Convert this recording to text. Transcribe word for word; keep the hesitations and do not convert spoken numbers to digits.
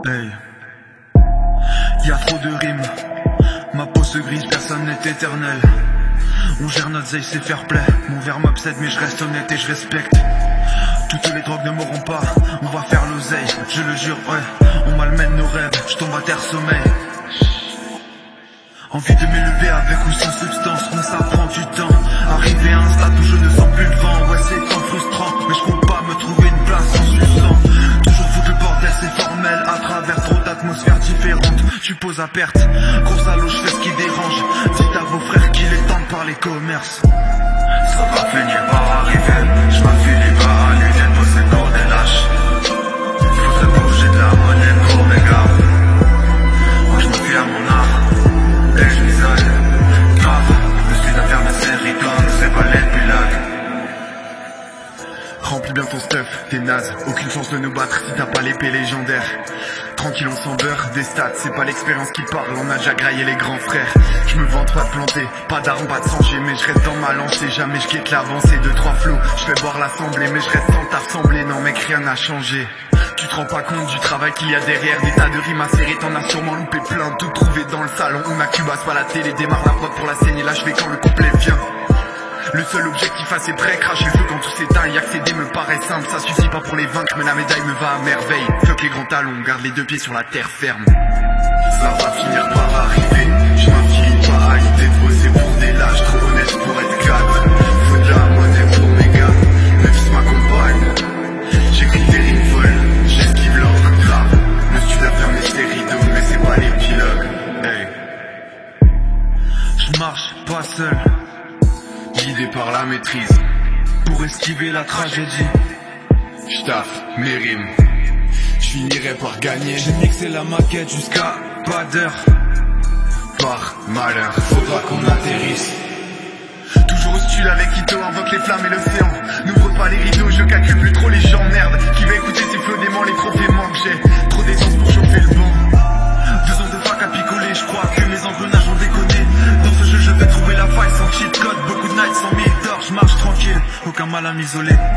Hey, y'a trop de rimes, ma peau se grise, personne n'est éternel. On gère notre zeille, c'est fair play. Mon verre m'obsède mais je reste honnête et je respecte. Toutes les drogues ne m'auront pas, on va faire l'oseille, je le jure, ouais. On malmène nos rêves, je tombe à terre sommeil. Envie de m'élever avec ou sans substance, mais ça prend du temps. Arriver à un stade où je ne sens plus le vent, ouais c'est tant frustrant, mais je compte pas me trouver une place en suçant. Toujours foutre le bordel, c'est formel, à travers trop d'atmosphères différentes. Tu poses à perte, gros salaud, je fais ce qui dérange. Dites à vos frères qu'il est temps de parler commerce. Ça va finir par arriver, je m'enfuis les bas à l'unité de ces corps des lâches. Faut se bouger de la monnaie pour mes gars. Moi je m'enfuis à mon art. Et je m'isole, grave, je suis à faire ma série comme c'est pas l'épilogue. Remplis bien ton stuff, t'es naze, aucune chance de nous battre si t'as pas l'épée légendaire. Tranquille on s'en beurre, des stats, c'est pas l'expérience qui parle, on a déjà graillé les grands frères. Je me vante pas de planter, pas d'armes, pas de sanger, mais je reste dans ma lancée, jamais je quitte l'avancée. Deux trois flots, je fais boire l'assemblée, mais je reste sans t'assembler, non mec rien n'a changé. Tu te rends pas compte du travail qu'il y a derrière, des tas de rimes acérées, t'en as sûrement loupé plein, tout trouvé dans le salon. On a Cubase, pas la télé, démarre la prod pour la scène et là je vais quand le couplet vient. Le seul objectif assez près, cracher le feu quand tout s'éteint. Y accéder me paraît simple, ça suffit pas pour les vaincre, mais la médaille me va à merveille. Fuck les grands talons, garde les deux pieds sur la terre ferme. Ça va finir par arriver, je m'infile pas à l'idée de bosser pour des lâches, trop honnête pour être cadre. Faut de la monnaie pour mes gars, mes fils m'accompagnent. J'écris des rimes folles, j'esquive l'ordre grave. Le studio a fermé ses rideaux, mais c'est pas l'épilogue. Hey. Je marche pas seul, guidé par la maîtrise, pour esquiver la tragédie. J'taffe mes rimes, j'finirai par gagner. J'ai mixé la maquette jusqu'à pas d'heure. Par malheur, faudra qu'on atterrisse. Toujours au style avec Ito, invoque les flammes et l'océan. N'ouvre pas les rideaux, je calcule plus trop les gens, merde. Qui va écouter ces flots déments, les trophées manquent. J'ai trop d'essence pour chauffer le banc. Deux ans de fac à picoler, je crois que mes engrenages ont déconné. Dans ce jeu je vais trouver la faille sans cheat code, beaucoup de nights sans mille d'or, je marche tranquille, aucun mal à m'isoler.